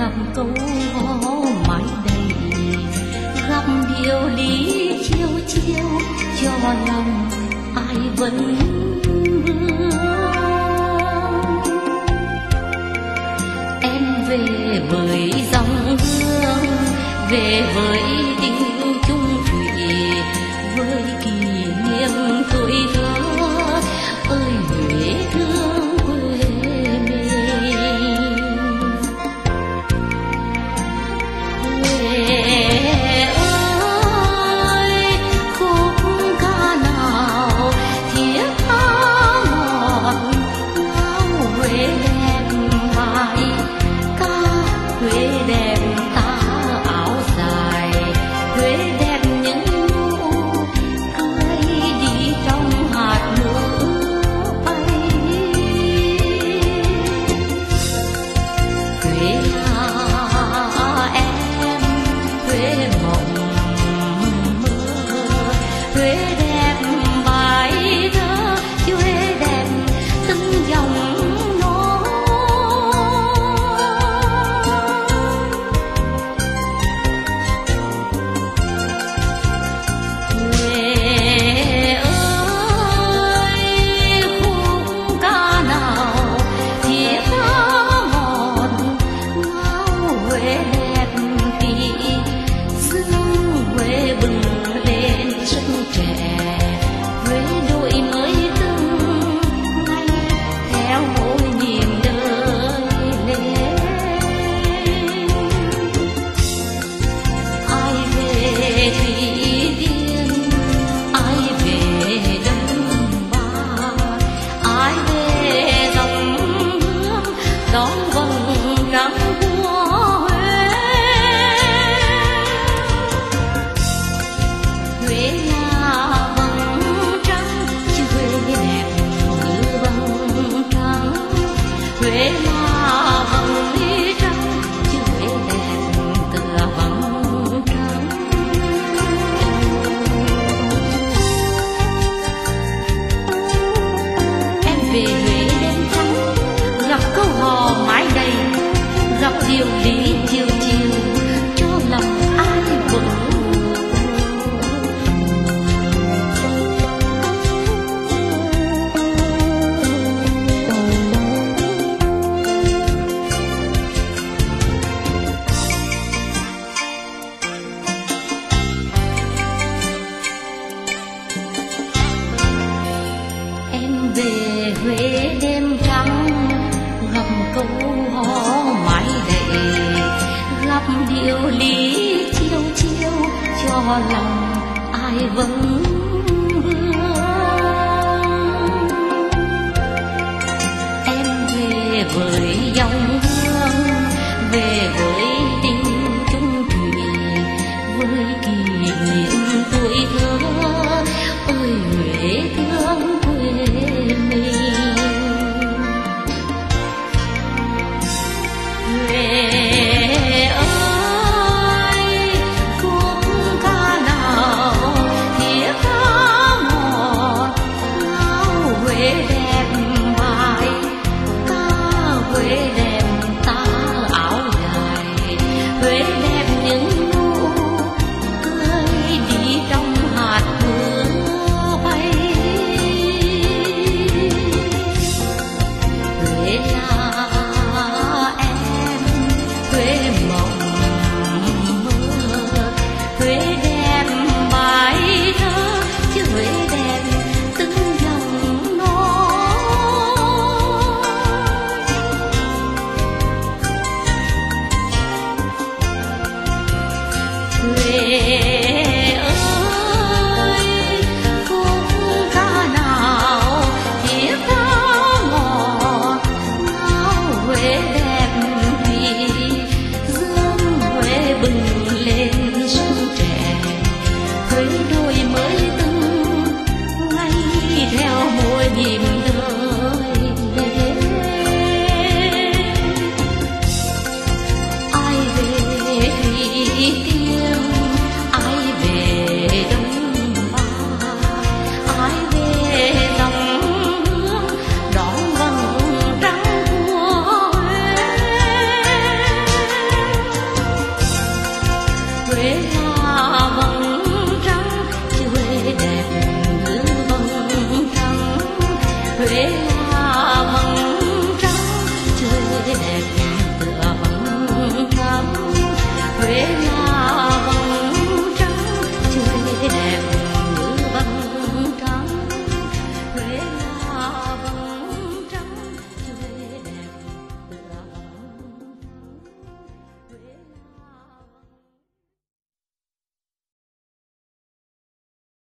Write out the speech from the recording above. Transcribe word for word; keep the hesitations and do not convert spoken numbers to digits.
ngầm câu hò mãi đầy, gặp điều lý chiêu chiêu cho lòng ai vẫn vương. Em về với dòng hương, về với tình chung thủy, với kỷ niệm tuổi thơ ơi Huế thương quê mình. Huế ơi khúc ca nào thiết tha ngọt ngào, Huế đẹp mãi ca Huế đẹp ta áo dài, Huế đẹp những nụ cười đi trong hạt mưa bay. Huế là em, Huế mộng mơ, Huế đẹp bài thơ, Huế đẹp từng dòng nó. Huế ơi khúc ca nào thiết tha ngọt ngào, Huế đẹp tỷ dương, Huế bừng lên chân trẻ, Huế đổi mới từng ngày theo mỗi nhịp đời lên. Ai về Thủy Tiên, ai về Đông Ba, ai về dòng hương đón vầng trăng của Huế. Huế là vầng trăng, chứ Huế đẹp như vầng trăng. Huế là vầng trăng, chứ Huế đẹp tựa vầng trăng. Em về Huế đêm trắng, gặp câu hò mãi đầy, gặp điều lý chiều chiều cho lòng ai vẫn em về Huế đêm trắng, gặp câu hò mãi đầy, gặp điều lý chiêu chiêu cho lòng ai vẫn vương. Em về với dòng hương, về với tình chung thủy, với kỷ niệm tuổi thơ ơi Huế thương quê mình. Huế ơi khúc ca nào thiết tha ngọt ngào, Huế đẹp mãi ca Huế đẹp ta áo dài, Huế đẹp những nụ cười đi trong hạt mưa bay. Huế là em, Huế Huế